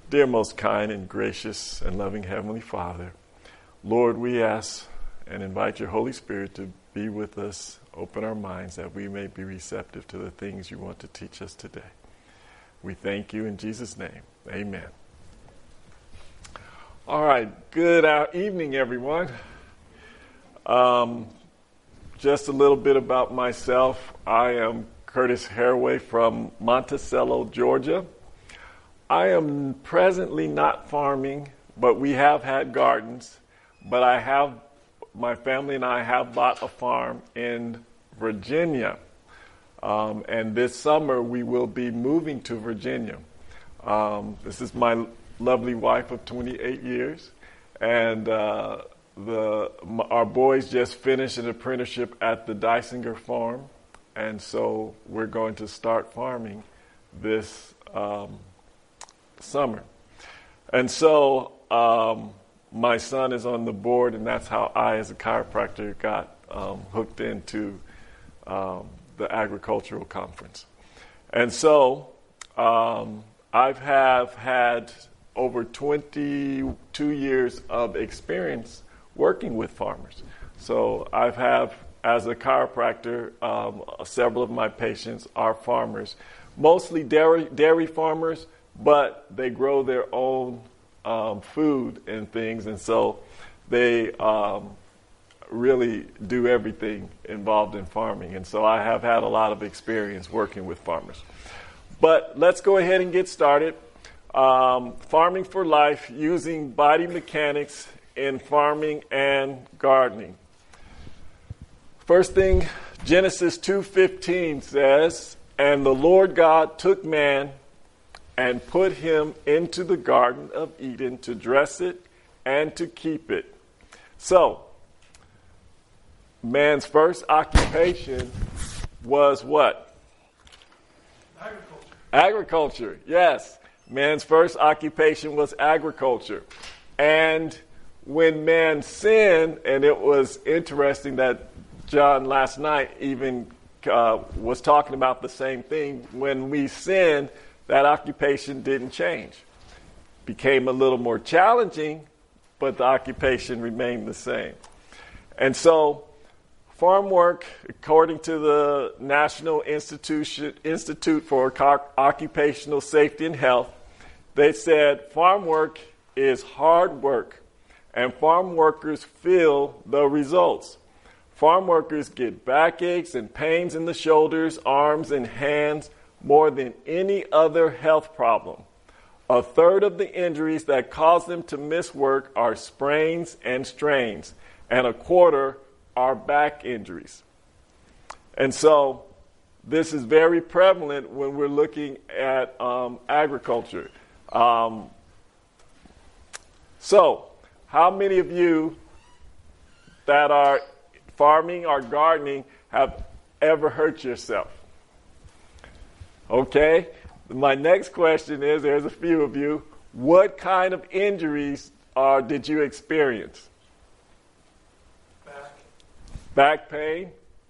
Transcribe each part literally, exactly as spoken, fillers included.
Dear most kind and gracious and loving Heavenly Father, Lord, we ask and invite your Holy Spirit to be with us, open our minds that we may be receptive to the things you want to teach us today. We thank you in Jesus' name. Amen. All right, good evening, everyone. Um, just a little bit about myself. I am Curtis Haraway from Monticello, Georgia. I am presently not farming, but we have had gardens. But I have, my family and I have bought a farm in Virginia. Um, and this summer we will be moving to Virginia. Um, this is my lovely wife of twenty-eight years. And uh, the our boys just finished an apprenticeship at the Dysinger farm. And so we're going to start farming this um summer. And so um, my son is on the board, and that's how I, as a chiropractor, got um, hooked into um, the agricultural conference. And so um, I have had over twenty-two years of experience working with farmers. So I have, as a chiropractor, um, several of my patients are farmers, mostly dairy, dairy farmers, but they grow their own um, food and things, and so they um, really do everything involved in farming. And so I have had a lot of experience working with farmers. But let's go ahead and get started. Um, farming for life, using body mechanics in farming and gardening. First thing, Genesis two fifteen says, "And the Lord God took man and put him into the Garden of Eden to dress it and to keep it." So, man's first occupation was what? Agriculture. Agriculture, yes. Man's first occupation was agriculture. And when man sinned, and it was interesting that John last night even uh, was talking about the same thing. When we sinned, that occupation didn't change. Became a little more challenging, but the occupation remained the same. And so, farm work, according to the National Institution, Institute for Occupational Safety and Health, they said farm work is hard work, and farm workers feel the results. Farm workers get backaches and pains in the shoulders, arms, and hands more than any other health problem. A third of the injuries that cause them to miss work are sprains and strains, and a quarter are back injuries. And so this is very prevalent when we're looking at um, agriculture. Um, so how many of you that are farming or gardening have ever hurt yourself? Okay, my next question is, there's a few of you, what kind of injuries uh, did you experience? Back. Back pain?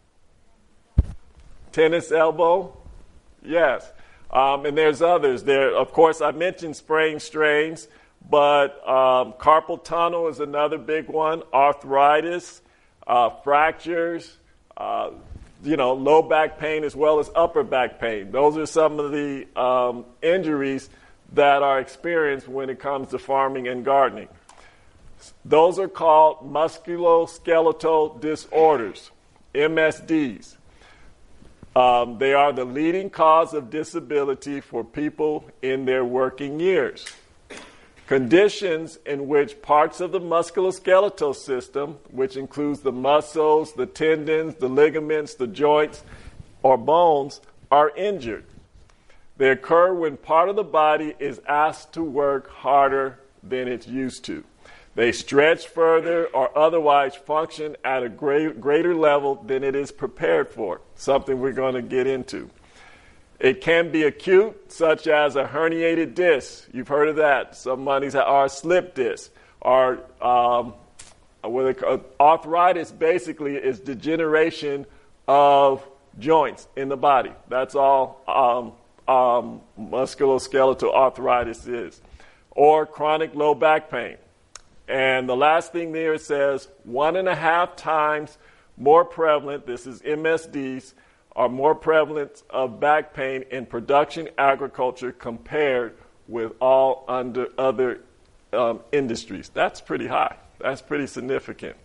Tennis elbow? Yes. Um, and there's others. There, of course, I mentioned sprain strains, but um, carpal tunnel is another big one, arthritis, uh, fractures, uh, you know, low back pain as well as upper back pain. Those are some of the um, injuries that are experienced when it comes to farming and gardening. Those are called musculoskeletal disorders, M S Ds. Um, they are the leading cause of disability for people in their working years. Conditions in which parts of the musculoskeletal system, which includes the muscles, the tendons, the ligaments, the joints, or bones, are injured. They occur when part of the body is asked to work harder than it's used to. They stretch further or otherwise function at a great, greater level than it is prepared for, something we're going to get into. It can be acute, such as a herniated disc. You've heard of that. Some bodies are slip disc. Or um, what they call, arthritis basically is degeneration of joints in the body. That's all um, um, musculoskeletal arthritis is. or chronic low back pain. And the last thing there it says one and a half times more prevalent, this is M S Ds, are more prevalent of back pain in production agriculture compared with all under other um, industries. That's pretty high. That's pretty significant.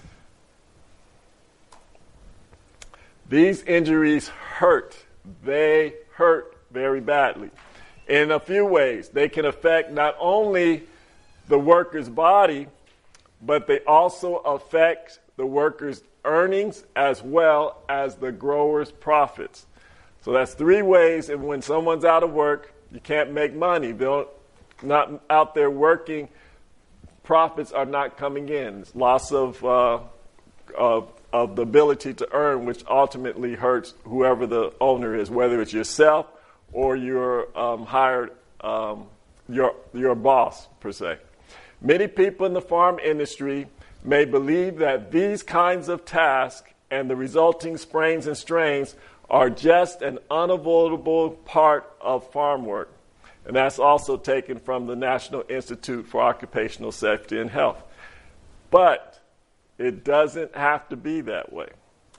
These injuries hurt. They hurt very badly. In a few ways, they can affect not only the worker's body, but they also affect the worker's earnings as well as the grower's profits. So that's three ways. And when someone's out of work, you can't make money. They're not out there working. Profits are not coming in. It's loss of, uh, of of the ability to earn, which ultimately hurts whoever the owner is, whether it's yourself or your um, hired um, your your boss per se. Many people in the farm industry may believe that these kinds of tasks and the resulting sprains and strains are just an unavoidable part of farm work. And that's also taken from the National Institute for Occupational Safety and Health. But it doesn't have to be that way.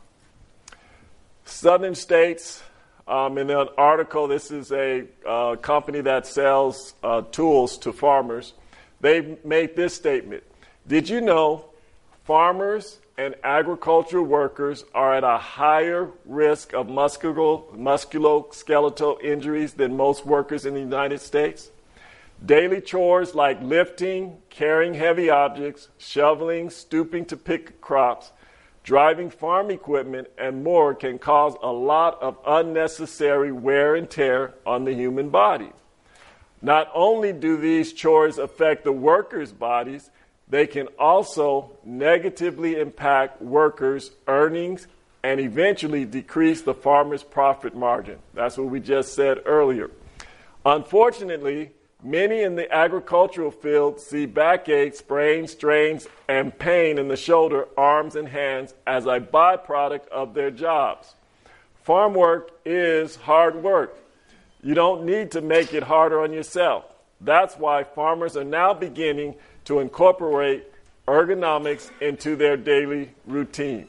Southern States, um, in an article, this is a uh, company that sells uh, tools to farmers. They made this statement. Did you know farmers and agricultural workers are at a higher risk of musculo- musculoskeletal injuries than most workers in the United States? Daily chores like lifting, carrying heavy objects, shoveling, stooping to pick crops, driving farm equipment, and more can cause a lot of unnecessary wear and tear on the human body. Not only do these chores affect the workers' bodies, they can also negatively impact workers' earnings and eventually decrease the farmer's profit margin. That's what we just said earlier. Unfortunately, many in the agricultural field see backache, sprains, strains, and pain in the shoulder, arms, and hands as a byproduct of their jobs. Farm work is hard work. You don't need to make it harder on yourself. That's why farmers are now beginning to incorporate ergonomics into their daily routine.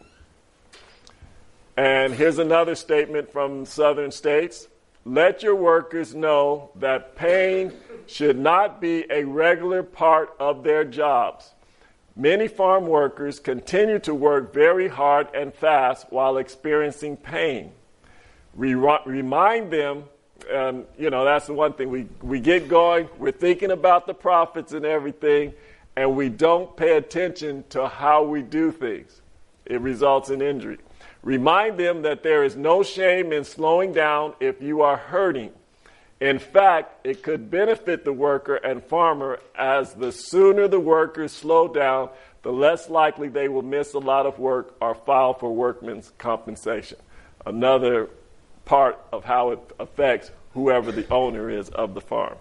And here's another statement from Southern States. Let your workers know that pain should not be a regular part of their jobs. Many farm workers continue to work very hard and fast while experiencing pain. Re- remind them, um, you know, that's the one thing. We, we get going, we're thinking about the profits and everything, and we don't pay attention to how we do things. It results in injury. Remind them that there is no shame in slowing down if you are hurting. In fact, it could benefit the worker and farmer, as the sooner the workers slow down, the less likely they will miss a lot of work or file for workman's compensation. Another part of how it affects whoever the owner is of the farm.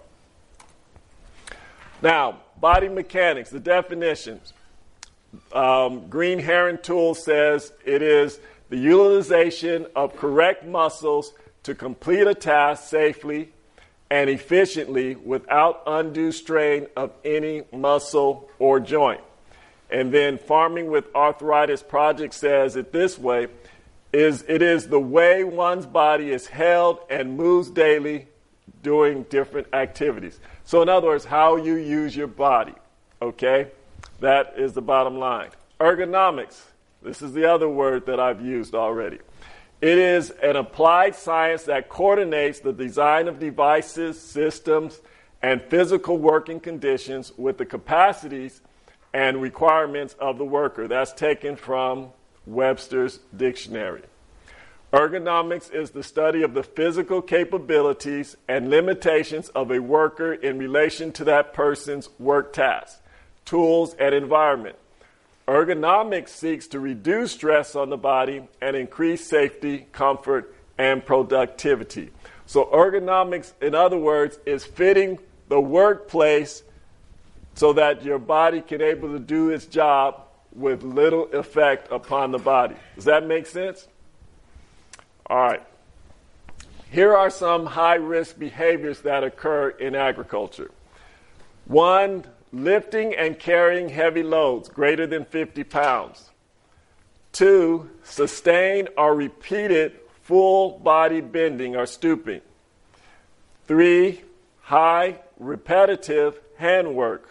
Now, body mechanics, the definitions. Um, Green Heron Tool says it is the utilization of correct muscles to complete a task safely and efficiently without undue strain of any muscle or joint. And then Farming with Arthritis Project says it this way, is it is the way one's body is held and moves daily doing different activities. So in other words, how you use your body, okay? That is the bottom line. Ergonomics. This is the other word that I've used already. It is an applied science that coordinates the design of devices, systems, and physical working conditions with the capacities and requirements of the worker. That's taken from Webster's Dictionary. Ergonomics is the study of the physical capabilities and limitations of a worker in relation to that person's work tasks, tools, and environment. Ergonomics seeks to reduce stress on the body and increase safety, comfort, and productivity. So ergonomics, in other words, is fitting the workplace so that your body can able to do its job with little effect upon the body. Does that make sense? All right. Here are some high-risk behaviors that occur in agriculture. One, lifting and carrying heavy loads greater than fifty pounds. Two, sustained or repeated full body bending or stooping. Three, high repetitive handwork.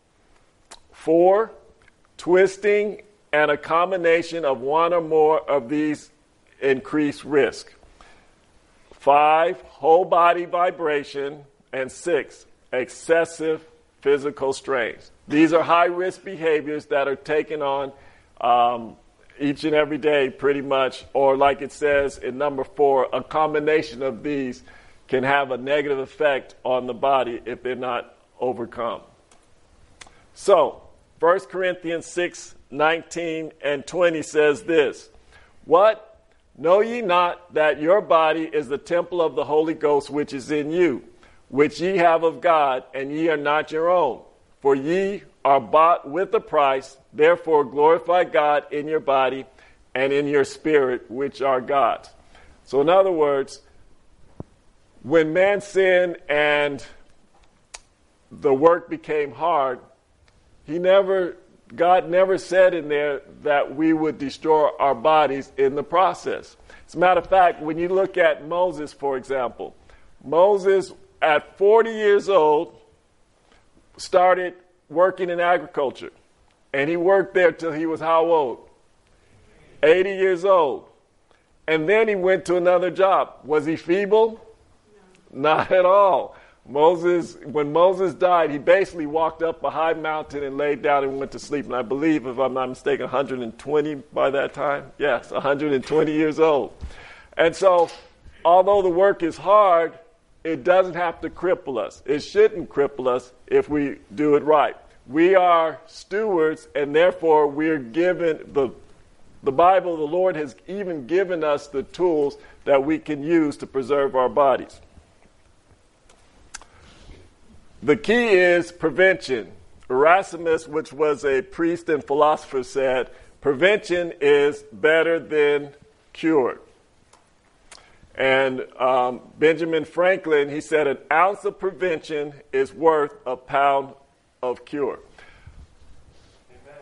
Four, twisting and a combination of one or more of these increased risk. Five, whole body vibration. And six, excessive physical strains. These are high-risk behaviors that are taken on um, each and every day pretty much, or like it says in number four, a combination of these can have a negative effect on the body if they're not overcome. So, First Corinthians six, nineteen and twenty says this, "What? Know ye not that your body is the temple of the Holy Ghost which is in you, which ye have of God, and ye are not your own? For ye are bought with a price, therefore glorify God in your body and in your spirit, which are God's." So in other words, when man sinned and the work became hard, he never, God never said in there that we would destroy our bodies in the process. As a matter of fact, when you look at Moses, for example, Moses at forty years old started working in agriculture. And he worked there till he was how old? eighty years old. And then he went to another job. Was he feeble? No. Not at all. Moses, when Moses died, he basically walked up a high mountain and laid down and went to sleep. And I believe, if I'm not mistaken, one hundred twenty by that time. Yes, one hundred twenty years old. And so, although the work is hard, it doesn't have to cripple us. It shouldn't cripple us if we do it right. We are stewards, and therefore we're given the the Bible, the Lord has even given us the tools that we can use to preserve our bodies. The key is prevention. Erasmus, which was a priest and philosopher, said, prevention is better than cure. And um, Benjamin Franklin, he said, an ounce of prevention is worth a pound of cure. Amen.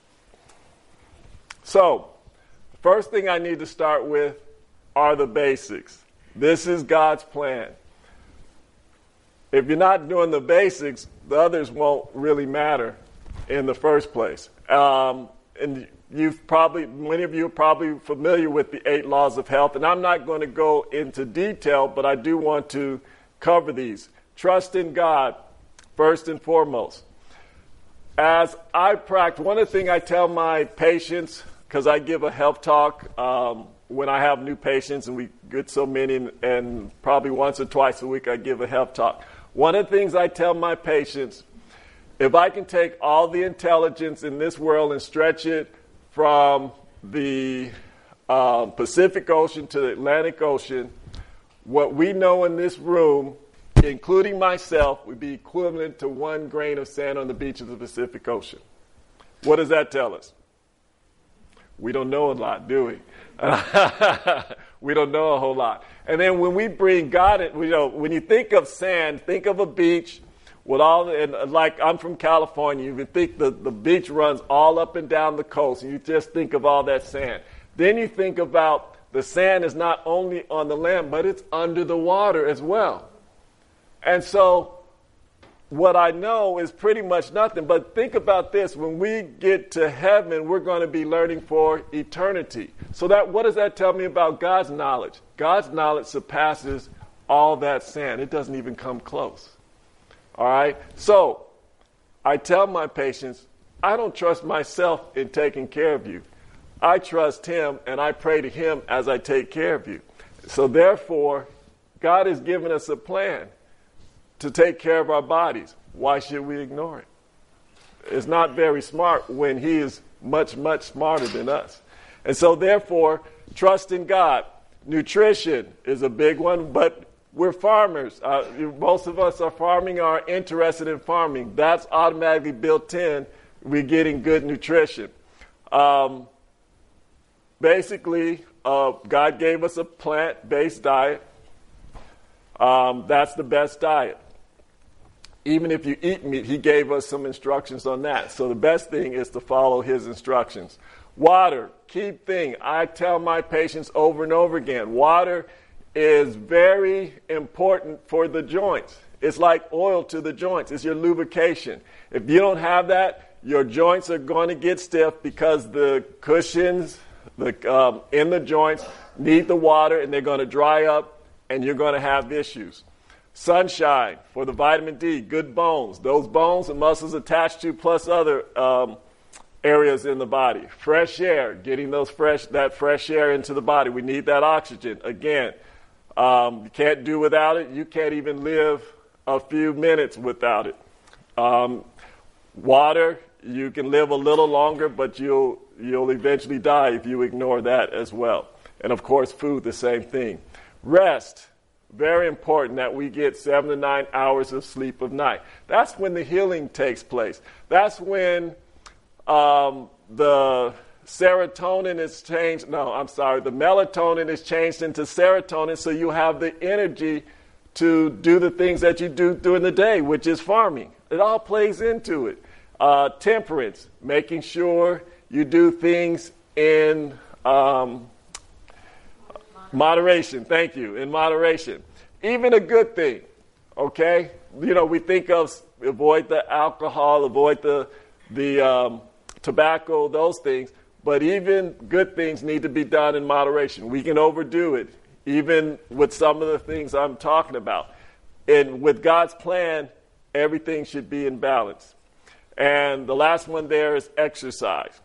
So, the first thing I need to start with are the basics. This is God's plan. If you're not doing the basics, the others won't really matter in the first place. Um, and you've probably, many of you are probably familiar with the eight laws of health, and I'm not going to go into detail, but I do want to cover these. Trust in God, first and foremost. As I practice, one of the things I tell my patients, because I give a health talk um, when I have new patients, and we get so many, and, and probably once or twice a week I give a health talk. One of the things I tell my patients, if I can take all the intelligence in this world and stretch it from the uh, Pacific Ocean to the Atlantic Ocean, what we know in this room, including myself, would be equivalent to one grain of sand on the beach of the Pacific Ocean. What does that tell us? We don't know a lot, do we? We don't know a whole lot. And then when we bring God in, you know, when you think of sand, think of a beach with all, and like I'm from California, you can think the, the beach runs all up and down the coast, and you just think of all that sand. Then you think about the sand is not only on the land, but it's under the water as well. And so what I know is pretty much nothing. But think about this. When we get to heaven, we're going to be learning for eternity. So that, what does that tell me about God's knowledge? God's knowledge surpasses all that sand. It doesn't even come close. All right? So I tell my patients, I don't trust myself in taking care of you. I trust Him, and I pray to Him as I take care of you. So therefore, God has given us a plan to take care of our bodies. Why should we ignore it? It's not very smart when He is much, much smarter than us. And so therefore, trust in God. Nutrition is a big one, but we're farmers. Uh, most of us are farming, are interested in farming. That's automatically built in. We're getting good nutrition. Um, basically, uh, God gave us a plant-based diet. Um, that's the best diet. even if you eat meat, he gave us some instructions on that. So the best thing is to follow his instructions. Water, key thing. I tell my patients over and over again, water is very important for the joints. It's like oil to the joints. It's your lubrication. If you don't have that, your joints are going to get stiff because the cushions the, um, in the joints need the water, and they're going to dry up, and you're going to have issues. Sunshine for the vitamin D, good bones. Those bones and muscles attached to, plus other um, areas in the body. Fresh air, getting those fresh that fresh air into the body. We need that oxygen. Again, um, you can't do without it. You can't even live a few minutes without it. Um, water, you can live a little longer, but you'll you'll eventually die if you ignore that as well. And of course, food, the same thing. Rest. Very important that we get seven to nine hours of sleep of night. That's when the healing takes place. That's when um, the serotonin is changed. No, I'm sorry. The melatonin is changed into serotonin, so you have the energy to do the things that you do during the day, which is farming. It all plays into it. Uh, temperance, making sure you do things in um, moderation. Thank you. In moderation. Even a good thing, okay? You know, we think of avoid the alcohol, avoid the, the um, tobacco, those things. But even good things need to be done in moderation. We can overdo it, even with some of the things I'm talking about. And with God's plan, everything should be in balance. And the last one there is exercise.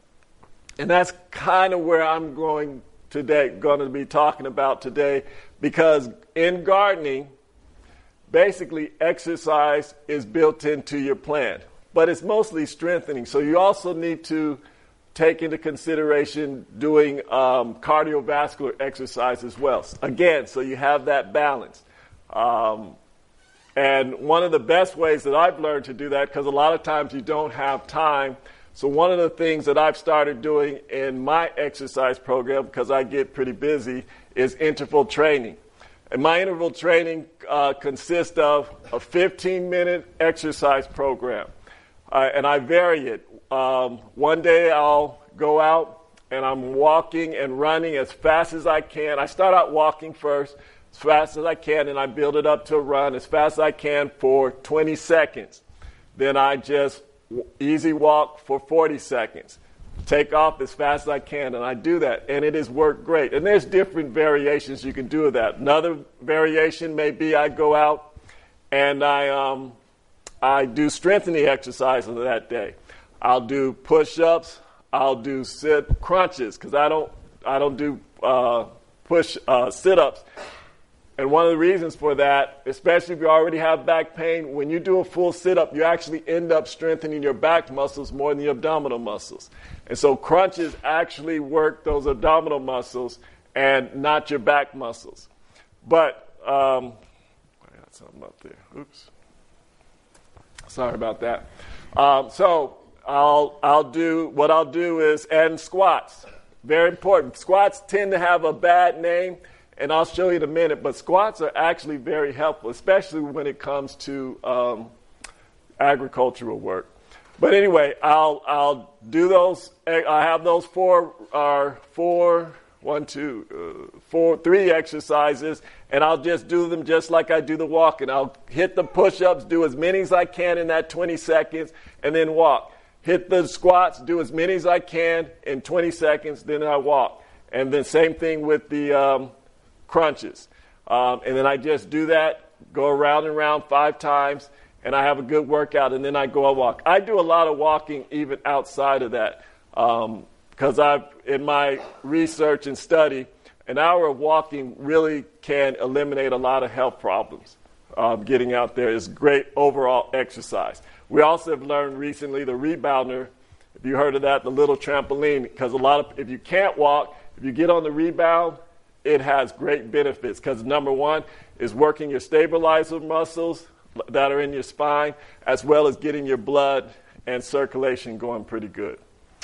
And that's kind of where I'm going today, going to be talking about today, because in gardening, basically exercise is built into your plan, but it's mostly strengthening. So you also need to take into consideration doing um, cardiovascular exercise as well. Again, so you have that balance. Um, and one of the best ways that I've learned to do that, because a lot of times you don't have time. So one of the things that I've started doing in my exercise program, because I get pretty busy, is interval training. And my interval training uh, consists of a fifteen-minute exercise program. Uh, and I vary it. Um, one day I'll go out and I'm walking and running as fast as I can. I start out walking first as fast as I can, and I build it up to a run as fast as I can for twenty seconds. Then I just easy walk for forty seconds. Take off as fast as I can, and I do that, and it has worked great. And there's different variations you can do of that. Another variation may be I go out and I um, I do strengthening exercises that day. I'll do push-ups. I'll do sit crunches because I don't I don't do uh, push uh, sit-ups. And one of the reasons for that, especially if you already have back pain, when you do a full sit-up, you actually end up strengthening your back muscles more than the abdominal muscles. And so crunches actually work those abdominal muscles and not your back muscles. But um, I got something up there. Oops. Sorry about that. Um, so I'll I'll do what I'll do is and squats. Very important. Squats tend to have a bad name. And I'll show you in a minute, but squats are actually very helpful, especially when it comes to um, agricultural work. But anyway, I'll I'll do those. I have those four, uh, four, one, two, uh, four, three exercises, and I'll just do them just like I do the walking. I'll hit the push-ups, do as many as I can in that twenty seconds, and then walk. Hit the squats, do as many as I can in twenty seconds, then I walk. And then same thing with the um, crunches. Um, and then I just do that, go around and around five times, and I have a good workout, and then I go and walk. I do a lot of walking even outside of that because um, I've, in my research and study, an hour of walking really can eliminate a lot of health problems. Um, getting out there is great overall exercise. We also have learned recently the rebounder, if you heard of that, the little trampoline, because a lot of, if you can't walk, if you get on the rebound, it has great benefits because number one is working your stabilizer muscles that are in your spine, as well as getting your blood and circulation going pretty good.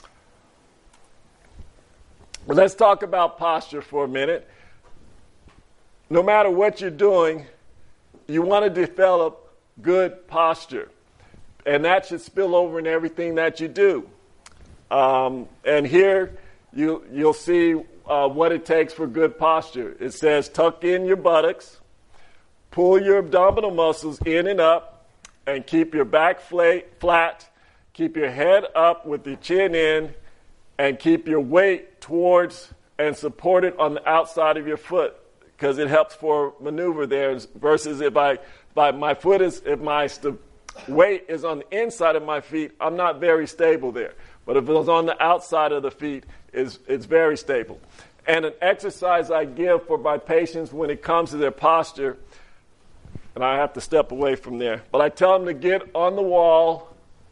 But let's talk about posture for a minute. No matter what you're doing, you want to develop good posture. And that should spill over in everything that you do. Um, and here you, you'll see uh, what it takes for good posture. It says tuck in your buttocks, pull your abdominal muscles in and up, and keep your back flat, keep your head up with your chin in, and keep your weight towards and support it on the outside of your foot, because it helps for maneuver there. Versus if I, if I my foot is, if my st- weight is on the inside of my feet, I'm not very stable there. But if it was on the outside of the feet, it's, it's very stable. And an exercise I give for my patients when it comes to their posture, and I have to step away from there, but I tell them to get on the wall,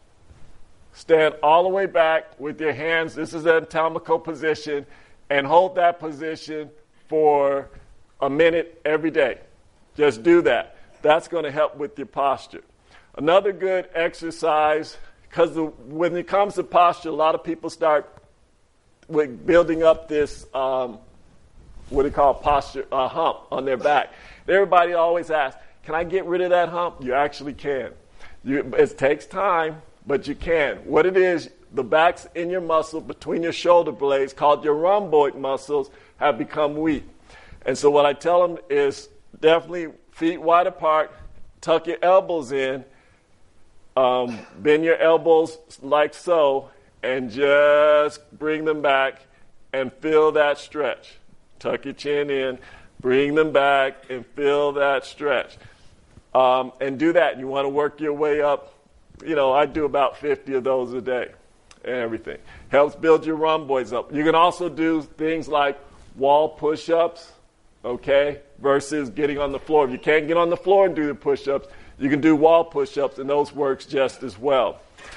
stand all the way back with your hands. This is an anatomical position, and hold that position for a minute every day. Just do that. That's going to help with your posture. Another good exercise, because when it comes to posture, a lot of people start with building up this, um, what do you call posture, uh, hump on their back. Everybody always asks, can I get rid of that hump? You actually can. You, it takes time, but you can. What it is, the backs in your muscle between your shoulder blades, called your rhomboid muscles, have become weak. And so what I tell them is definitely feet wide apart, tuck your elbows in, um, bend your elbows like so, and just bring them back and feel that stretch. Tuck your chin in, bring them back, and feel that stretch. Um, and do that. You want to work your way up. You know, I do about fifty of those a day and everything. Helps build your rhomboids up. You can also do things like wall push-ups, okay, versus getting on the floor. If you can't get on the floor and do the push-ups, you can do wall push-ups, and those works just as well.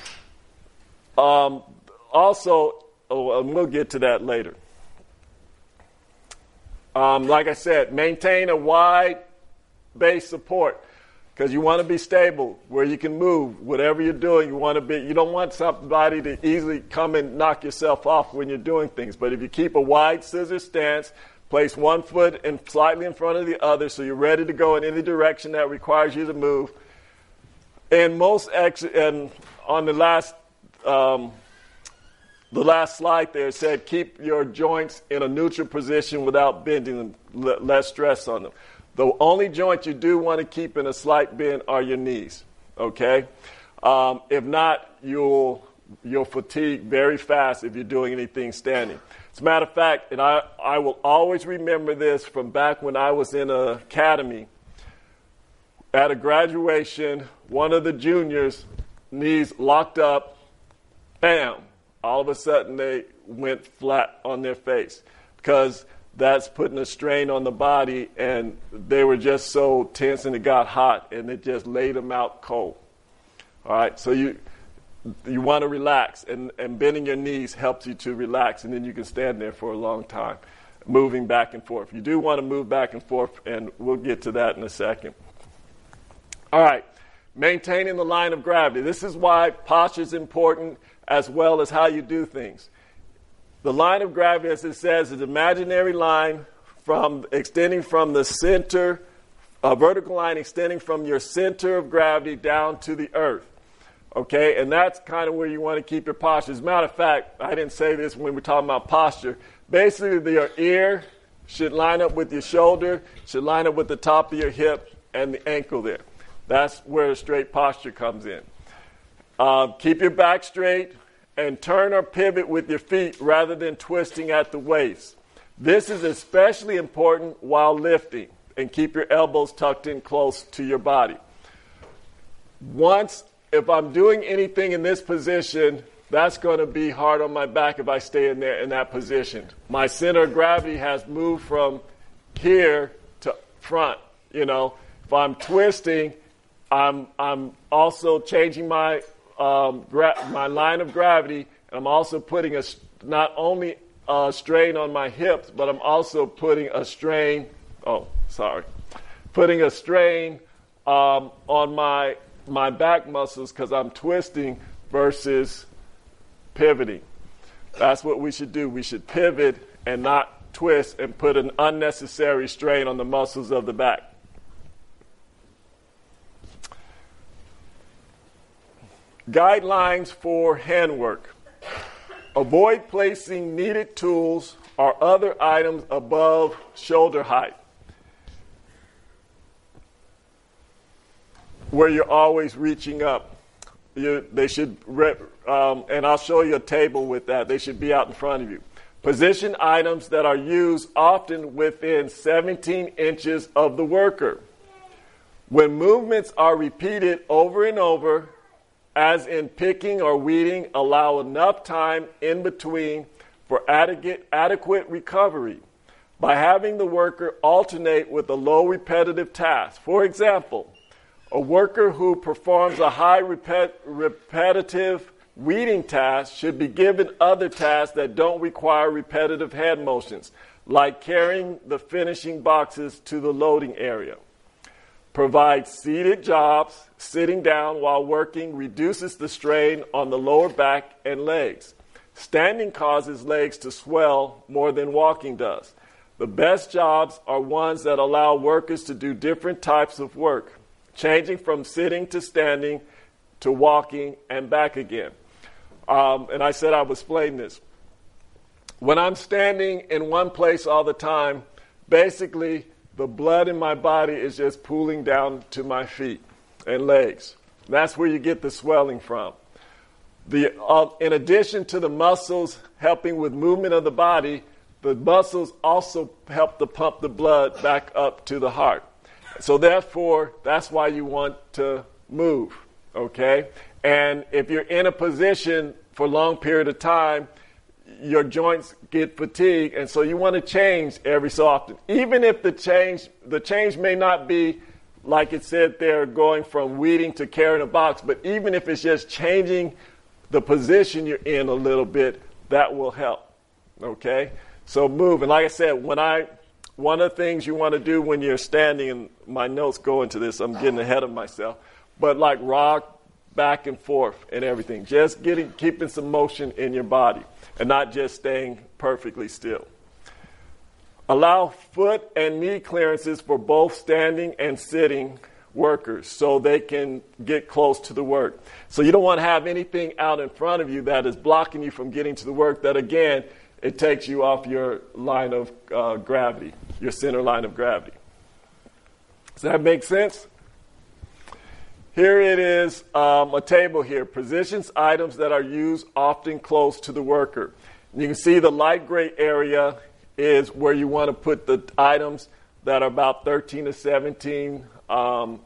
Um, also, oh, and we'll get to that later. Um, like I said, maintain a wide base support, because you want to be stable where you can move. Whatever you're doing, you want to be. You don't want somebody to easily come and knock yourself off when you're doing things. But if you keep a wide scissor stance, place one foot in slightly in front of the other, so you're ready to go in any direction that requires you to move. And most ex- and on the last um, the last slide there, it said keep your joints in a neutral position without bending them, less stress on them. The only joint you do want to keep in a slight bend are your knees, okay? Um, if not, you'll you'll fatigue very fast if you're doing anything standing. As a matter of fact, and I, I will always remember this from back when I was in an academy. At a graduation, one of the juniors' knees locked up, bam, all of a sudden they went flat on their face, because that's putting a strain on the body, and they were just so tense, and it got hot, and it just laid them out cold. All right, so you you want to relax, and, and bending your knees helps you to relax, and then you can stand there for a long time, moving back and forth. You do want to move back and forth, and we'll get to that in a second. All right, maintaining the line of gravity. This is why posture is important, as well as how you do things. The line of gravity, as it says, is an imaginary line from extending from the center, a vertical line extending from your center of gravity down to the earth. Okay, and that's kind of where you want to keep your posture. As a matter of fact, I didn't say this when we were talking about posture. Basically, your ear should line up with your shoulder, should line up with the top of your hip and the ankle there. That's where a straight posture comes in. Uh, keep your back straight, and turn or pivot with your feet rather than twisting at the waist. This is especially important while lifting, and keep your elbows tucked in close to your body. Once, if I'm doing anything in this position, that's going to be hard on my back if I stay in there in that position. My center of gravity has moved from here to front. You know, if I'm twisting, I'm I'm also changing my Um, gra- my line of gravity, and I'm also putting a not only a strain on my hips, but I'm also putting a strain. Oh, sorry, putting a strain um, on my my back muscles, because I'm twisting versus pivoting. That's what we should do. We should pivot and not twist and put an unnecessary strain on the muscles of the back. Guidelines for handwork. Avoid placing needed tools or other items above shoulder height, where you're always reaching up. You, they should, um, and I'll show you a table with that. They should be out in front of you. Position items that are used often within seventeen inches of the worker. When movements are repeated over and over, as in picking or weeding, allow enough time in between for adequate, adequate recovery by having the worker alternate with a low repetitive task. For example, a worker who performs a high repet- repetitive weeding task should be given other tasks that don't require repetitive hand motions, like carrying the finishing boxes to the loading area. Provide seated jobs. Sitting down while working reduces the strain on the lower back and legs. Standing causes legs to swell more than walking does. The best jobs are ones that allow workers to do different types of work, changing from sitting to standing to walking and back again. Um, and I said I would explain this. When I'm standing in one place all the time, basically the blood in my body is just pooling down to my feet and legs. That's where you get the swelling from. The, uh, in addition to the muscles helping with movement of the body, the muscles also help to pump the blood back up to the heart. So therefore, that's why you want to move, okay? And if you're in a position for a long period of time, your joints get fatigued, and so you want to change every so often. Even if the change, the change may not be, like it said there, going from weeding to carrying a box, but even if it's just changing the position you're in a little bit, that will help, okay? So move. And like I said, when I, one of the things you want to do when you're standing, and my notes go into this, I'm getting ahead of myself, but like rock back and forth and everything. Just getting, keeping some motion in your body and not just staying perfectly still. Allow foot and knee clearances for both standing and sitting workers so they can get close to the work. So you don't want to have anything out in front of you that is blocking you from getting to the work that, again, it takes you off your line of uh, gravity, your center line of gravity. Does that make sense? Here it is, um, a table here. Positions items that are used often close to the worker. And you can see the light gray area is where you want to put the items that are about thirteen to seventeen um,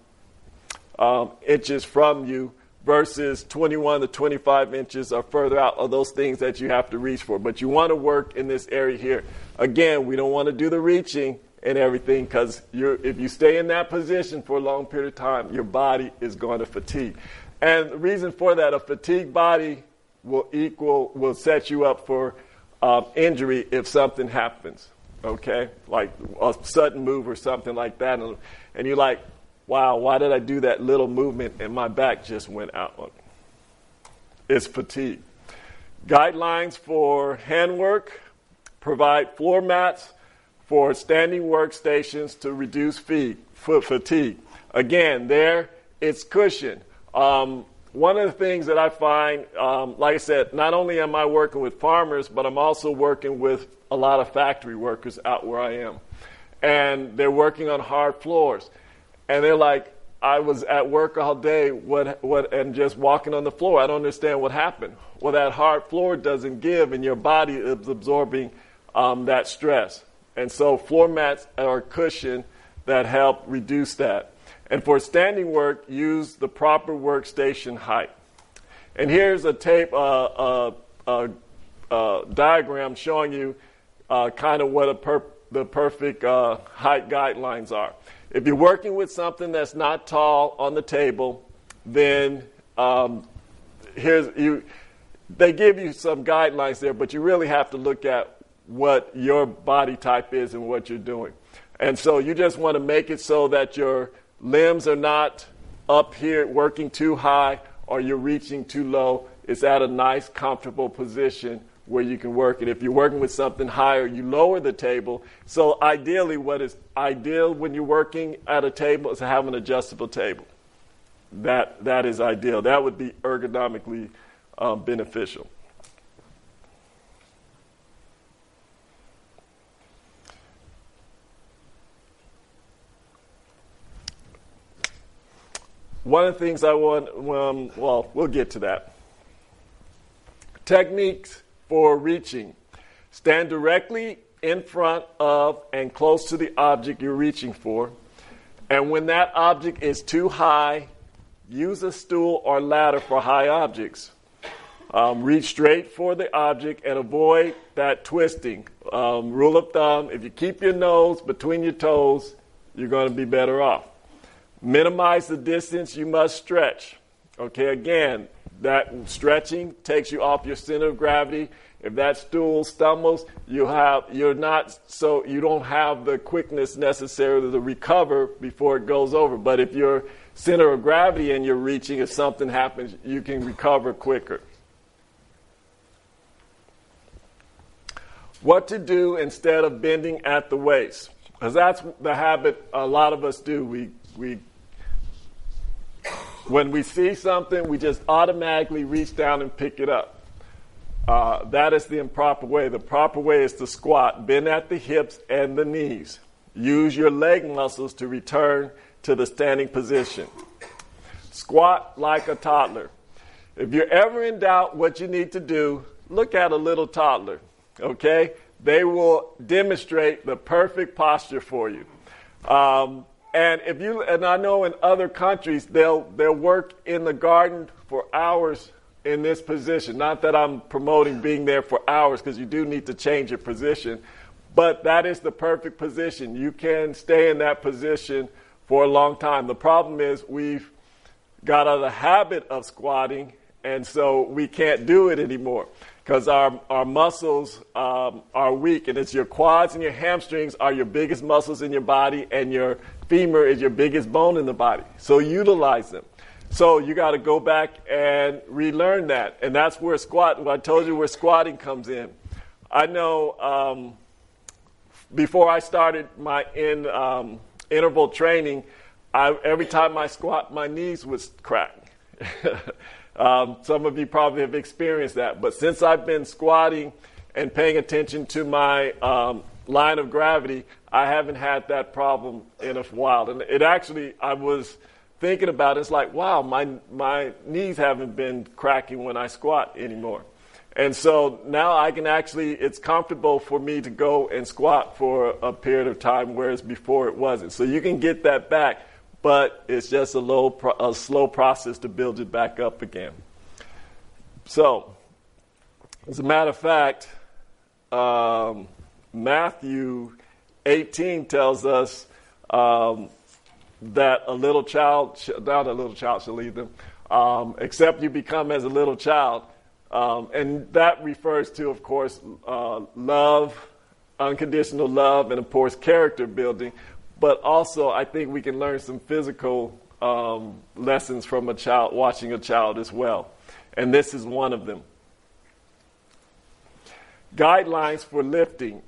um, inches from you versus twenty-one to twenty-five inches or further out of those things that you have to reach for. But you want to work in this area here. Again, we don't want to do the reaching and everything, because if you stay in that position for a long period of time, your body is going to fatigue. And the reason for that, a fatigued body will equal, will set you up for um, injury if something happens, okay? Like a sudden move or something like that. And, and you're like, wow, why did I do that little movement and my back just went out? It's fatigue. Guidelines for handwork: provide floor mats for standing workstations to reduce feet, foot fatigue. Again, there, it's cushion. Um, one of the things that I find, um, like I said, not only am I working with farmers, but I'm also working with a lot of factory workers out where I am. And they're working on hard floors. And they're like, I was at work all day what, what, and just walking on the floor. I don't understand what happened. Well, that hard floor doesn't give, and your body is absorbing um, that stress. And so floor mats are a cushion that help reduce that. And for standing work, use the proper workstation height. And here's a tape, uh, uh, uh, uh, diagram showing you uh, kind of what a per- the perfect uh, height guidelines are. If you're working with something that's not tall on the table, then um, here's you. They give you some guidelines there, but you really have to look at what your body type is and what you're doing. And so you just want to make it so that your limbs are not up here working too high or you're reaching too low. It's at a nice, comfortable position where you can work. And if you're working with something higher, you lower the table. So ideally, what is ideal when you're working at a table is to have an adjustable table. that that is ideal. That would be ergonomically um, beneficial. One of the things I want, um, well, we'll get to that. Techniques for reaching. Stand directly in front of and close to the object you're reaching for. And when that object is too high, use a stool or ladder for high objects. Um, reach straight for the object and avoid that twisting. Um, rule of thumb, if you keep your nose between your toes, you're going to be better off. Minimize the distance you must stretch. Okay, again, that stretching takes you off your center of gravity. If that stool stumbles, you have you're not so you don't have the quickness necessary to recover before it goes over. But if your center of gravity and you're reaching, if something happens, you can recover quicker. What to do instead of bending at the waist? Because that's the habit a lot of us do. We we when we see something, we just automatically reach down and pick it up. Uh, that is the improper way. The proper way is to squat, bend at the hips and the knees. Use your leg muscles to return to the standing position. Squat like a toddler. If you're ever in doubt what you need to do, look at a little toddler, okay? They will demonstrate the perfect posture for you. Um, and if you, and I know in other countries, they'll they'll work in the garden for hours in this position. Not that I'm promoting being there for hours, because you do need to change your position, but that is the perfect position. You can stay in that position for a long time. The problem is we've got out of the habit of squatting, and so we can't do it anymore because our, our muscles um, are weak, and it's your quads and your hamstrings are your biggest muscles in your body, and your femur is your biggest bone in the body. So utilize them. So you got to go back and relearn that. And that's where squat, I told you where squatting comes in. I know um, before I started my in, um, interval training, I, every time I squat, my knees would crack. um, some of you probably have experienced that. But since I've been squatting and paying attention to my um, line of gravity, I haven't had that problem in a while. And it actually, I was thinking about it, it's like, wow, my my knees haven't been cracking when I squat anymore. And so now I can actually, it's comfortable for me to go and squat for a period of time, whereas before it wasn't. So you can get that back, but it's just a, low, a slow process to build it back up again. So, as a matter of fact, um, Matthew eighteen tells us um, that a little child, sh- not a little child shall lead them, um, except you become as a little child. Um, and that refers to, of course, uh, love, unconditional love, and, of course, character building. But also, I think we can learn some physical um, lessons from a child, watching a child as well. And this is one of them. Guidelines for lifting.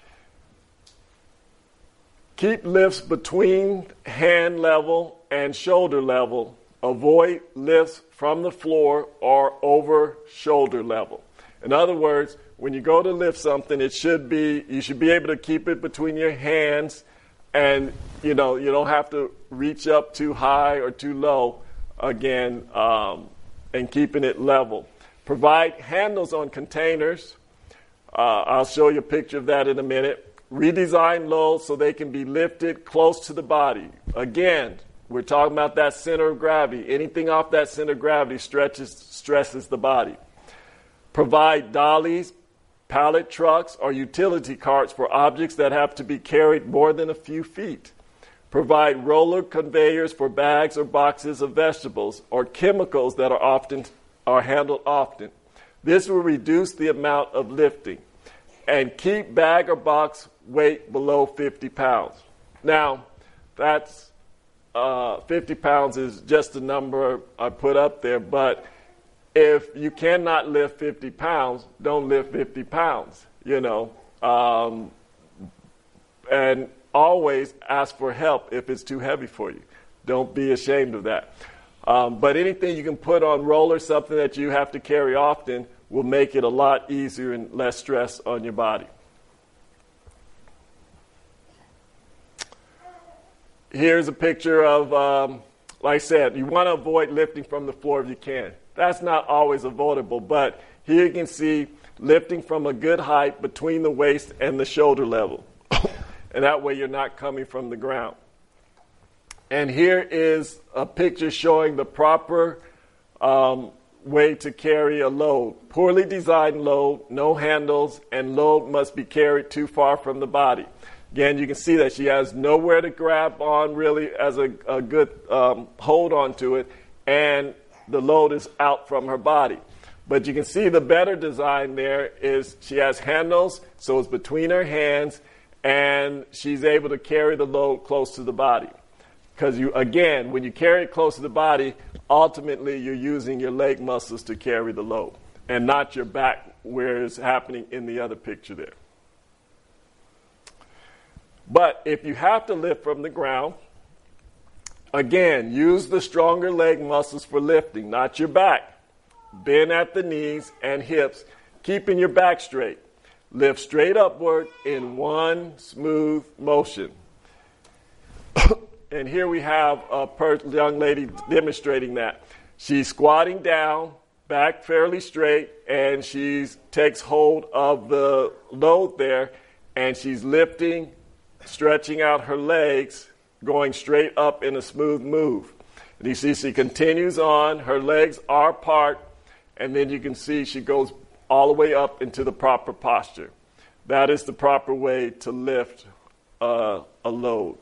Keep lifts between hand level and shoulder level. Avoid lifts from the floor or over shoulder level. In other words, when you go to lift something, it should be, you should be able to keep it between your hands, and you know, you don't have to reach up too high or too low again, um, and keeping it level. Provide handles on containers. Uh, I'll show you a picture of that in a minute. Redesign loads so they can be lifted close to the body. Again, we're talking about that center of gravity. Anything off that center of gravity stretches, stresses the body. Provide dollies, pallet trucks, or utility carts for objects that have to be carried more than a few feet. Provide roller conveyors for bags or boxes of vegetables or chemicals that are often are handled often. This will reduce the amount of lifting. And keep bag or box weight below fifty pounds. Now, that's uh, fifty pounds is just a number I put up there, but if you cannot lift fifty pounds, don't lift fifty pounds, you know. Um, and always ask for help if it's too heavy for you. Don't be ashamed of that. Um, but anything you can put on rollers, something that you have to carry often, will make it a lot easier and less stress on your body. Here's a picture of, um, like I said, you want to avoid lifting from the floor if you can. That's not always avoidable, but here you can see lifting from a good height between the waist and the shoulder level. And that way you're not coming from the ground. And here is a picture showing the proper um, way to carry a load. Poorly designed load, no handles, and load must be carried too far from the body. Again, you can see that she has nowhere to grab on really as a, a good um, hold onto it, and the load is out from her body. But you can see the better design there is she has handles, so it's between her hands, and she's able to carry the load close to the body. Because you, again, when you carry it close to the body, ultimately you're using your leg muscles to carry the load, and not your back, where it's happening in the other picture there. But if you have to lift from the ground, again, use the stronger leg muscles for lifting, not your back. Bend at the knees and hips, keeping your back straight. Lift straight upward in one smooth motion. And here we have a per- young lady demonstrating that. She's squatting down, back fairly straight, and she takes hold of the load there, and she's lifting, stretching out her legs, going straight up in a smooth move. And you see she continues on, her legs are apart, and then you can see she goes all the way up into the proper posture. That is the proper way to lift uh, a load.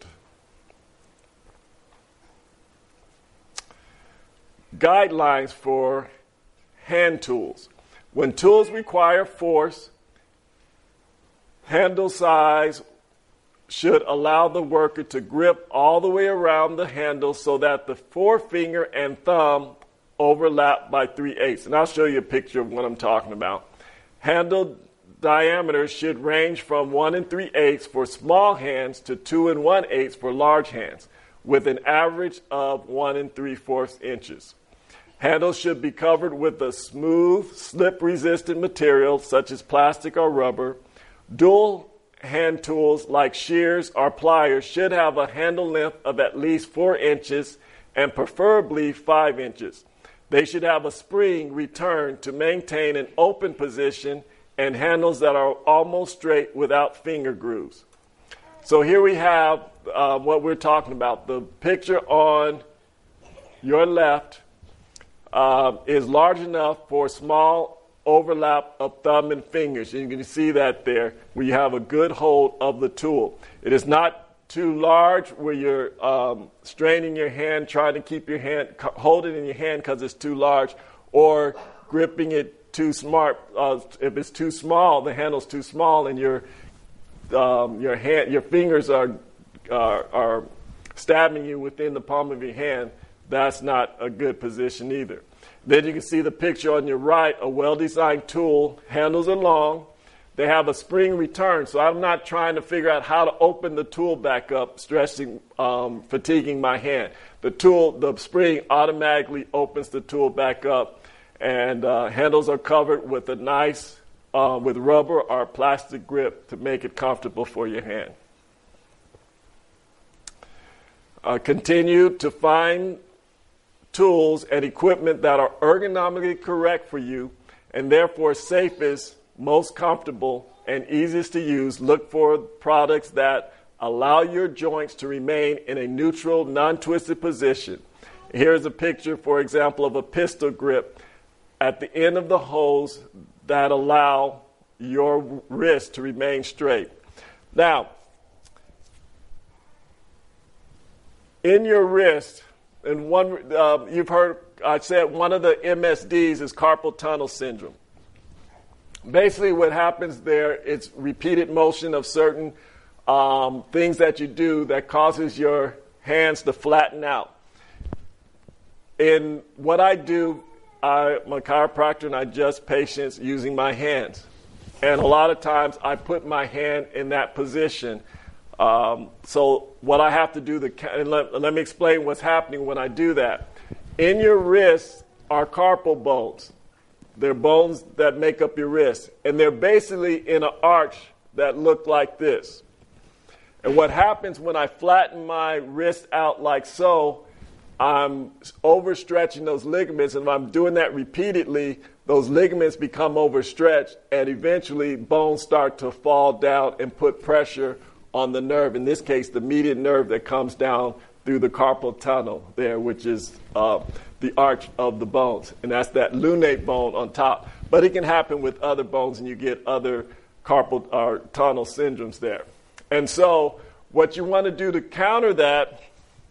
Guidelines for hand tools. When tools require force, handle size should allow the worker to grip all the way around the handle so that the forefinger and thumb overlap by three-eighths. And I'll show you a picture of what I'm talking about. Handle diameter should range from one and three-eighths for small hands to two and one-eighths for large hands, with an average of one and three-fourths inches. Handles should be covered with a smooth, slip-resistant material such as plastic or rubber. Dual hand tools like shears or pliers should have a handle length of at least four inches and preferably five inches. They should have a spring return to maintain an open position and handles that are almost straight without finger grooves. So here we have uh, what we're talking about. The picture on your left uh, is large enough for small overlap of thumb and fingers. You can see that there where you have a good hold of the tool. It is not too large where you're um, straining your hand, trying to keep your hand, hold it in your hand because it's too large, or gripping it too smart. Uh, if it's too small, the handle's too small, and your um, your hand, your fingers are, are are stabbing you within the palm of your hand. That's not a good position either. Then you can see the picture on your right, a well-designed tool. Handles are long. They have a spring return, so I'm not trying to figure out how to open the tool back up, stressing, um, fatiguing my hand. The tool, the spring automatically opens the tool back up, and uh, handles are covered with a nice, uh, with rubber or plastic grip to make it comfortable for your hand. Uh, continue to find tools and equipment that are ergonomically correct for you and therefore safest, most comfortable, and easiest to use. Look for products that allow your joints to remain in a neutral, non-twisted position. Here's a picture, for example, of a pistol grip at the end of the hose that allow your wrist to remain straight. Now, in your wrist, and one uh, you've heard, I said one of the M S Ds is carpal tunnel syndrome. Basically what happens there is repeated motion of certain um, things that you do that causes your hands to flatten out. In what I do, I'm a chiropractor and I adjust patients using my hands. And a lot of times I put my hand in that position. Um, so what I have to do, the, and let, let me explain what's happening when I do that. in your wrists are carpal bones. They're bones that make up your wrist. And they're basically in an arch that look like this. And what happens when I flatten my wrist out like so, I'm overstretching those ligaments. And if I'm doing that repeatedly, those ligaments become overstretched. And eventually, bones start to fall down and put pressure on the nerve. In this case, the median nerve that comes down through the carpal tunnel there, which is uh, the arch of the bones. And that's that lunate bone on top. But it can happen with other bones, and you get other carpal or tunnel syndromes there. And so what you want to do to counter that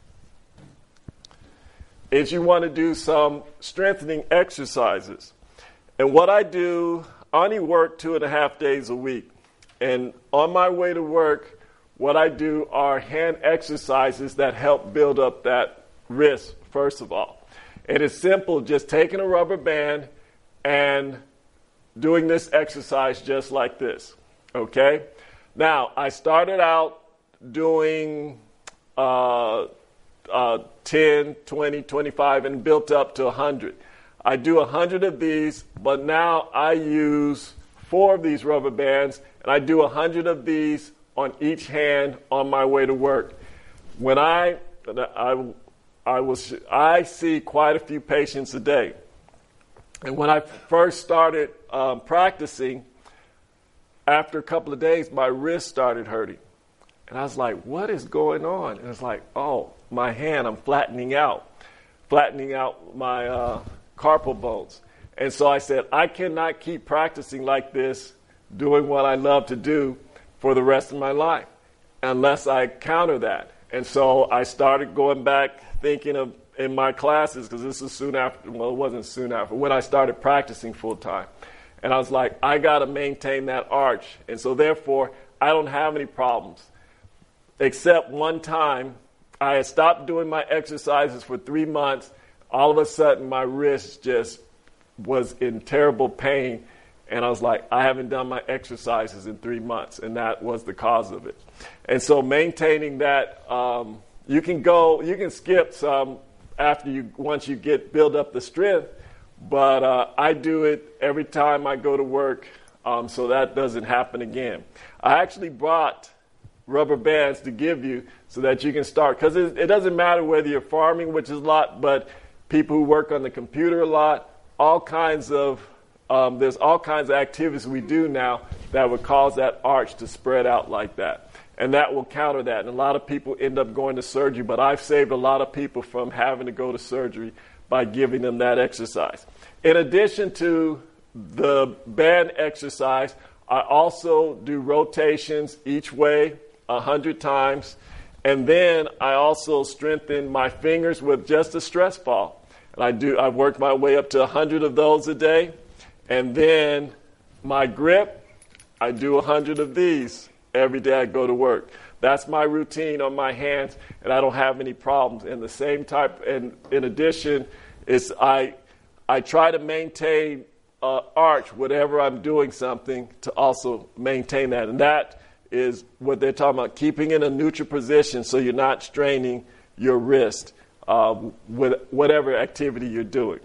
is you want to do some strengthening exercises. And what I do, I only work two and a half days a week. And on my way to work, what I do are hand exercises that help build up that wrist, first of all. And it's simple, just taking a rubber band and doing this exercise just like this, okay? Now, I started out doing uh, uh, ten, twenty, twenty-five, and built up to one hundred. I do one hundred of these, but now I use four of these rubber bands, and I do one hundred of these on each hand on my way to work. When I, I, I, was, I see quite a few patients a day. And when I first started um, practicing, after a couple of days, my wrist started hurting. And I was like, what is going on? And it's like, oh, my hand, I'm flattening out, flattening out my uh, carpal bones. And so I said, I cannot keep practicing like this, doing what I love to do for the rest of my life, unless I counter that. And so I started going back thinking of in my classes, because this is soon after, well, it wasn't soon after, when I started practicing full time. And I was like, I got to maintain that arch. And so therefore, I don't have any problems. Except one time, I had stopped doing my exercises for three months. All of a sudden, my wrist just was in terrible pain. And I was like, I haven't done my exercises in three months. And that was the cause of it. And so maintaining that, um, you can go, you can skip some after you, once you get, build up the strength. But uh, I do it every time I go to work, um, so that doesn't happen again. I actually brought rubber bands to give you so that you can start, because it, it doesn't matter whether you're farming, which is a lot, but people who work on the computer a lot, all kinds of, um, there's all kinds of activities we do now that would cause that arch to spread out like that. And that will counter that. And a lot of people end up going to surgery, but I've saved a lot of people from having to go to surgery by giving them that exercise. In addition to the band exercise, I also do rotations each way a hundred times. And then I also strengthen my fingers with just a stress ball. And I do, I've worked my way up to a hundred of those a day. And then my grip, I do a hundred of these every day I go to work. That's my routine on my hands, and I don't have any problems. And the same type, and in addition, is I I try to maintain uh, arch whenever I'm doing something to also maintain that. And that is what they're talking about, keeping in a neutral position so you're not straining your wrist uh, with whatever activity you're doing.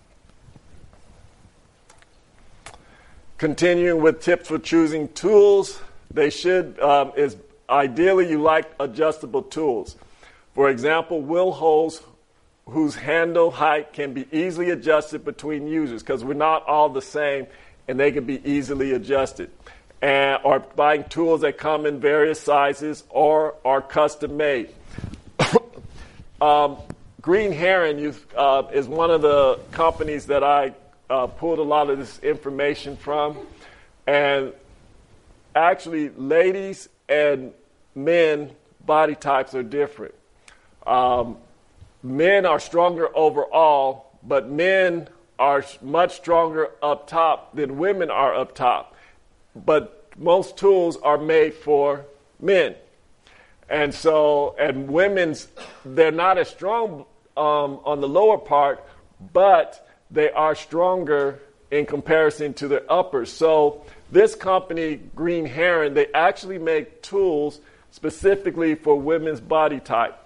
Continuing with tips for choosing tools, they should, um, is ideally you like adjustable tools. For example, wheel holes whose handle height can be easily adjusted between users, because we're not all the same and they can be easily adjusted. And, or buying tools that come in various sizes or are custom made. um, Green Heron you've, uh, is one of the companies that I uh, pulled a lot of this information from. And actually, ladies and men body types are different. Um, men are stronger overall, but men are much stronger up top than women are up top. But most tools are made for men. And so, and women's, they're not as strong um, on the lower part, but they are stronger in comparison to their uppers. So this company, Green Heron, they actually make tools specifically for women's body type.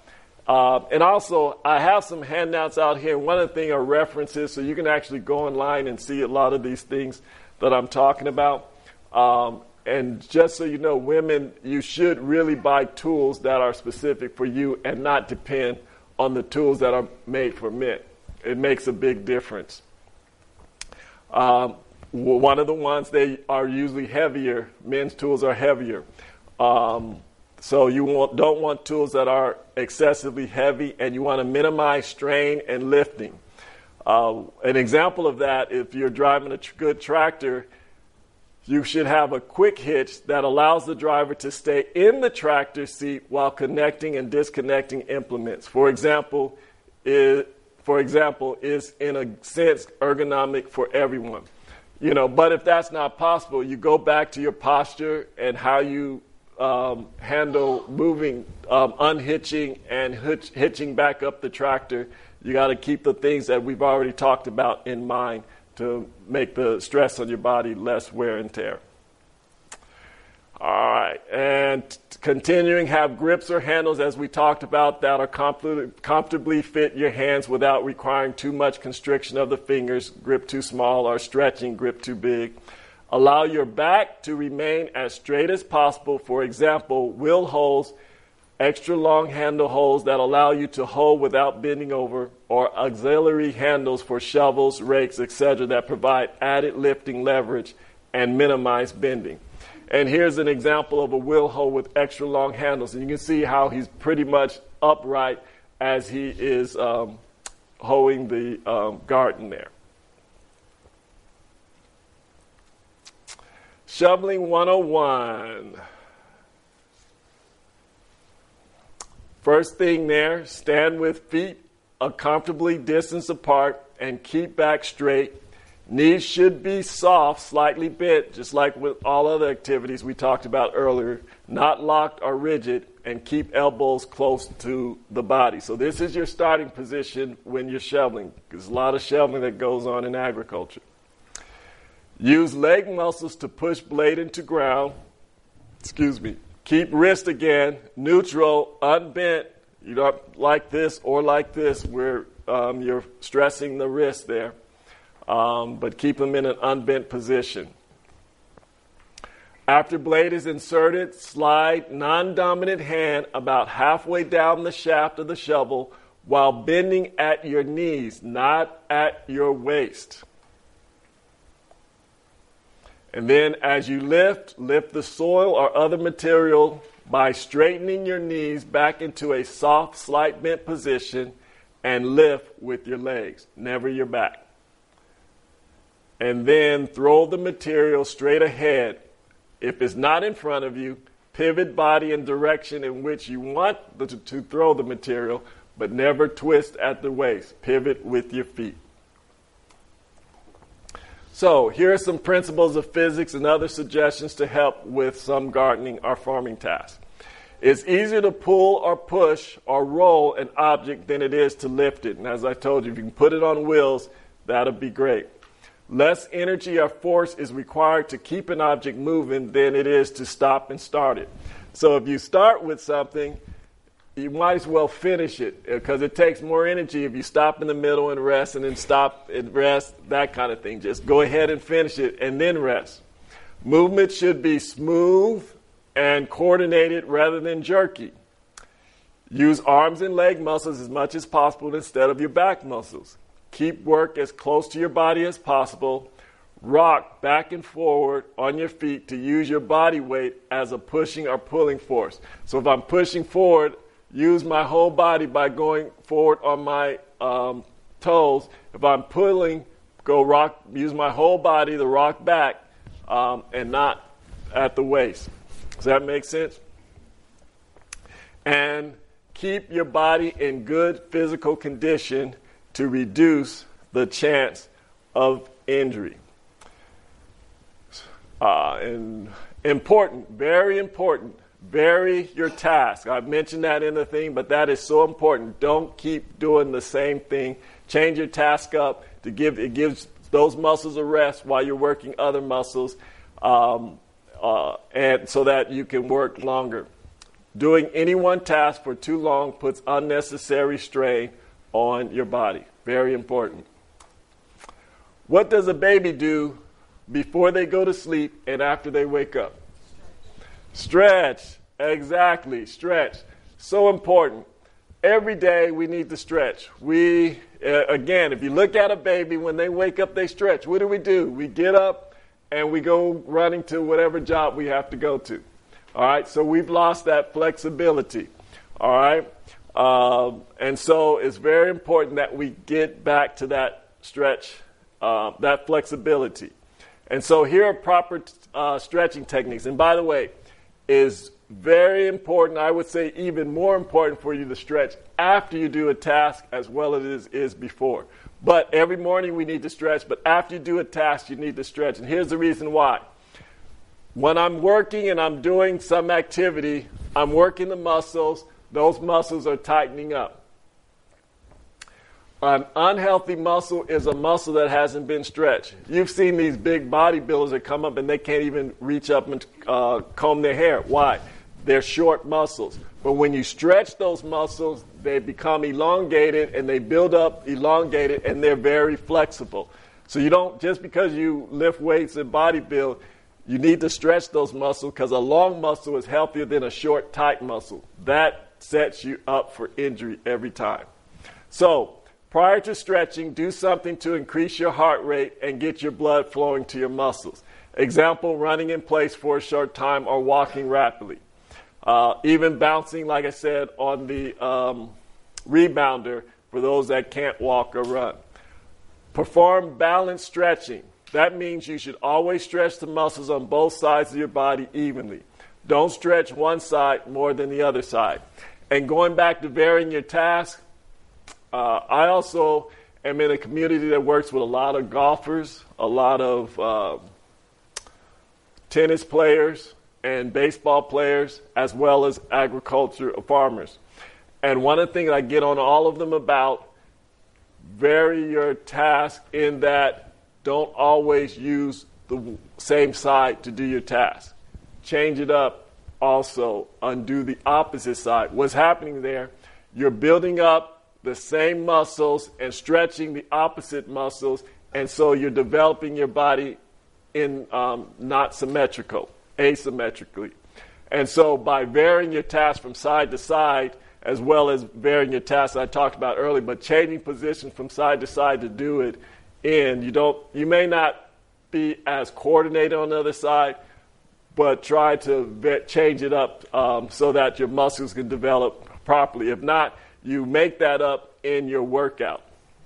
Uh, and also, I have some handouts out here. One of the things are references, so you can actually go online and see a lot of these things that I'm talking about. Um, and just so you know, women, you should really buy tools that are specific for you and not depend on the tools that are made for men. It makes a big difference. Um, one of the ones, they are usually heavier. Men's tools are heavier. Um, so you want, don't want tools that are excessively heavy, and you want to minimize strain and lifting. Uh, an example of that, if you're driving a tr- good tractor, you should have a quick hitch that allows the driver to stay in the tractor seat while connecting and disconnecting implements. For example, is, for example, is in a sense ergonomic for everyone. You know, but if that's not possible, you go back to your posture and how you um, handle moving, um, unhitching and hitch, hitching back up the tractor. You got to keep the things that we've already talked about in mind to make the stress on your body less wear and tear. All right, and continuing, have grips or handles, as we talked about, that are comfortably, comfortably fit your hands without requiring too much constriction of the fingers, grip too small, or stretching, grip too big. Allow your back to remain as straight as possible. For example, wheel holes, extra long handle holes that allow you to hold without bending over, or auxiliary handles for shovels, rakes, et cetera that provide added lifting leverage and minimize bending. And here's an example of a wheel hoe with extra long handles. And you can see how he's pretty much upright as he is um, hoeing the um, garden there. Shoveling one oh one. First thing there, stand with feet a comfortably distance apart and keep back straight. Knees should be soft, slightly bent, just like with all other activities we talked about earlier, not locked or rigid, and keep elbows close to the body. So this is your starting position when you're shoveling. There's a lot of shoveling that goes on in agriculture. Use leg muscles to push blade into ground. Excuse me. Keep wrist again, neutral, unbent. You don't like this or like this where um, you're stressing the wrist there. Um, but keep them in an unbent position. After blade is inserted, slide non-dominant hand about halfway down the shaft of the shovel while bending at your knees, not at your waist. And then as you lift, lift the soil or other material by straightening your knees back into a soft, slight bent position and lift with your legs, never your back. And then throw the material straight ahead. If it's not in front of you, pivot body in direction in which you want the, to, to throw the material, but never twist at the waist. Pivot with your feet. So here are some principles of physics and other suggestions to help with some gardening or farming tasks. It's easier to pull or push or roll an object than it is to lift it. And as I told you, if you can put it on wheels, that'll be great. Less energy or force is required to keep an object moving than it is to stop and start it. So if you start with something, you might as well finish it because it takes more energy if you stop in the middle and rest and then stop and rest, that kind of thing. Just go ahead and finish it and then rest. Movement should be smooth and coordinated rather than jerky. Use arms and leg muscles as much as possible instead of your back muscles. Keep work as close to your body as possible. Rock back and forward on your feet to use your body weight as a pushing or pulling force. So if I'm pushing forward, use my whole body by going forward on my um, toes. If I'm pulling, go rock, use my whole body to rock back um, and not at the waist. Does that make sense? And keep your body in good physical condition to reduce the chance of injury. Uh, and important, very important, vary your task. I've mentioned that in the thing, but that is so important. Don't keep doing the same thing. Change your task up to give, it gives those muscles a rest while you're working other muscles, um, uh, and so that you can work longer. Doing any one task for too long puts unnecessary strain on your body. Very important. What does a baby do before they go to sleep and after they wake up? Stretch. Exactly. Stretch. So important. Every day we need to stretch. We, uh, again, if you look at a baby, when they wake up, they stretch. What do we do? We get up and we go running to whatever job we have to go to. All right, so we've lost that flexibility. All right, um, and so it's very important that we get back to that stretch, uh, that flexibility. And so here are proper uh, stretching techniques. And by the way, is very important, I would say even more important for you to stretch after you do a task as well as it is, is before. But every morning we need to stretch, but after you do a task, you need to stretch. And here's the reason why. When I'm working and I'm doing some activity, I'm working the muscles, those muscles are tightening up. An unhealthy muscle is a muscle that hasn't been stretched. You've seen these big bodybuilders that come up and they can't even reach up and uh, comb their hair. Why? They're short muscles. But when you stretch those muscles, they become elongated and they build up elongated and they're very flexible. So you don't, just because you lift weights and bodybuild, you need to stretch those muscles because a long muscle is healthier than a short, tight muscle. That sets you up for injury every time. So prior to stretching, do something to increase your heart rate and get your blood flowing to your muscles. Example, running in place for a short time or walking rapidly. Uh, even bouncing, like I said, on the um, rebounder for those that can't walk or run. Perform balanced stretching. That means you should always stretch the muscles on both sides of your body evenly. Don't stretch one side more than the other side. And going back to varying your task, uh, I also am in a community that works with a lot of golfers, a lot of uh, tennis players, and baseball players, as well as agriculture farmers. And one of the things I get on all of them about, vary your task in that don't always use the same side to do your task. Change it up also, undo the opposite side. What's happening there, you're building up the same muscles and stretching the opposite muscles, and so you're developing your body in um, not symmetrical, asymmetrically. And so by varying your task from side to side, as well as varying your tasks I talked about earlier, but changing position from side to side to do it in, you don't, you may not be as coordinated on the other side, but try to ve- change it up um, so that your muscles can develop properly. If not, you make that up in your workout.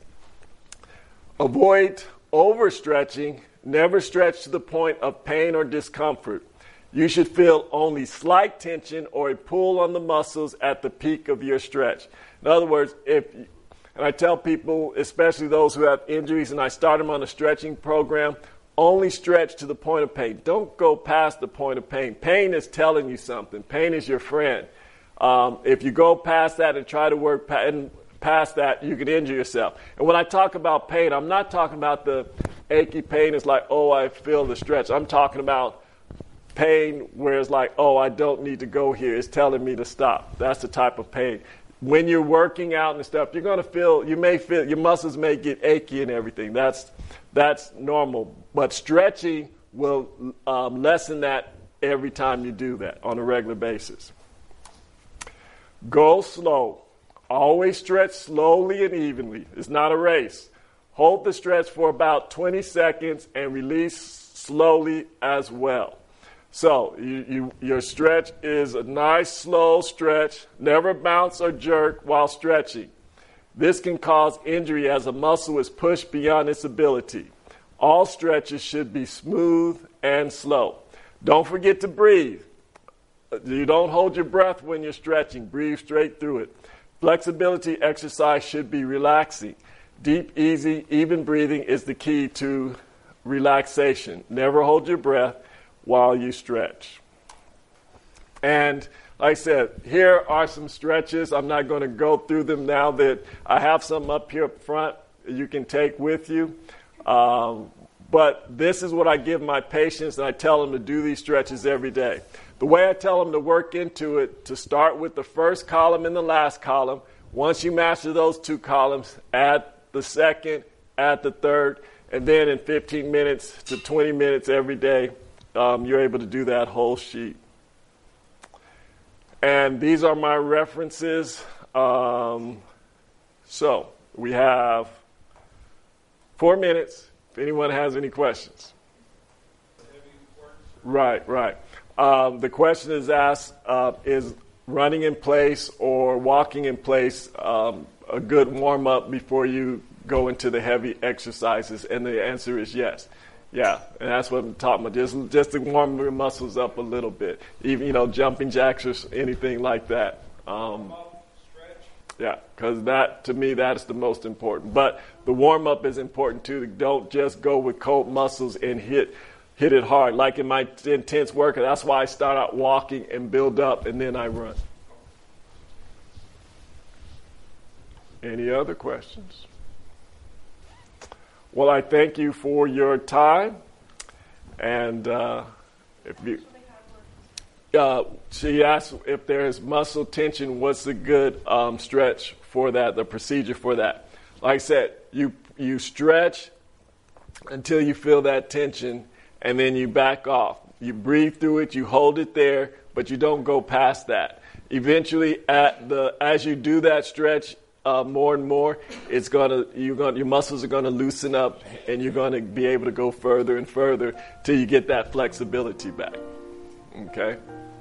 Avoid overstretching. Never stretch to the point of pain or discomfort. You should feel only slight tension or a pull on the muscles at the peak of your stretch. In other words, if, and I tell people, especially those who have injuries, and I start them on a stretching program, only stretch to the point of pain. Don't go past the point of pain. Pain is telling you something. Pain is your friend. Um, if you go past that and try to work pa- and past that, you can injure yourself. And when I talk about pain, I'm not talking about the achy pain. It's like, oh, I feel the stretch. I'm talking about pain where it's like, oh, I don't need to go here. It's telling me to stop. That's the type of pain. When you're working out and stuff, you're going to feel, you may feel, your muscles may get achy and everything. That's that's normal. But stretching will um, lessen that every time you do that on a regular basis. Go slow. Always stretch slowly and evenly. It's not a race. Hold the stretch for about twenty seconds and release slowly as well. So you, you, your stretch is a nice, slow stretch. Never bounce or jerk while stretching. This can cause injury as a muscle is pushed beyond its ability. All stretches should be smooth and slow. Don't forget to breathe. You don't hold your breath when you're stretching. Breathe straight through it. Flexibility exercise should be relaxing. Deep, easy, even breathing is the key to relaxation. Never hold your breath while you stretch. And like I said, here are some stretches. I'm not going to go through them now. That I have some up here up front you can take with you. Um, But this is what I give my patients, and I tell them to do these stretches every day. The way I tell them to work into it, to start with the first column and the last column. Once you master those two columns, add the second, add the third, and then in fifteen minutes to twenty minutes every day, um, you're able to do that whole sheet. And these are my references. Um, so we have four minutes. If anyone has any questions. Right, right. Um, the question is asked, uh, is running in place or walking in place um, a good warm-up before you go into the heavy exercises? And the answer is yes. Yeah, and that's what I'm talking about, just, just to warm your muscles up a little bit. Even, you know, jumping jacks or anything like that. Um, Yeah, because that, to me, that's the most important. But the warm-up is important, too. Don't just go with cold muscles and hit hit it hard. Like in my intense workout, that's why I start out walking and build up, and then I run. Any other questions? Well, I thank you for your time. And uh, if you... Uh, she asked if there is muscle tension, what's the good um, stretch for that, the procedure for that. Like I said, you you stretch until you feel that tension, and then you back off. You breathe through it, you hold it there, but you don't go past that. Eventually, at the as you do that stretch uh, more and more, it's gonna you're gonna your muscles are gonna loosen up, and you're gonna be able to go further and further till you get that flexibility back. Okay.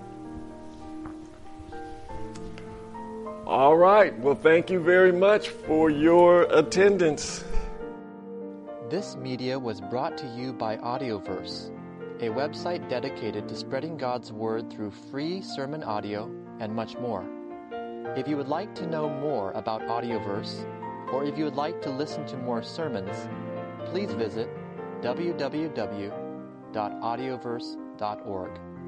All right. Well, thank you very much for your attendance. This media was brought to you by Audioverse, a website dedicated to spreading God's Word through free sermon audio and much more. If you would like to know more about Audioverse, or if you would like to listen to more sermons, please visit w w w dot audioverse dot org.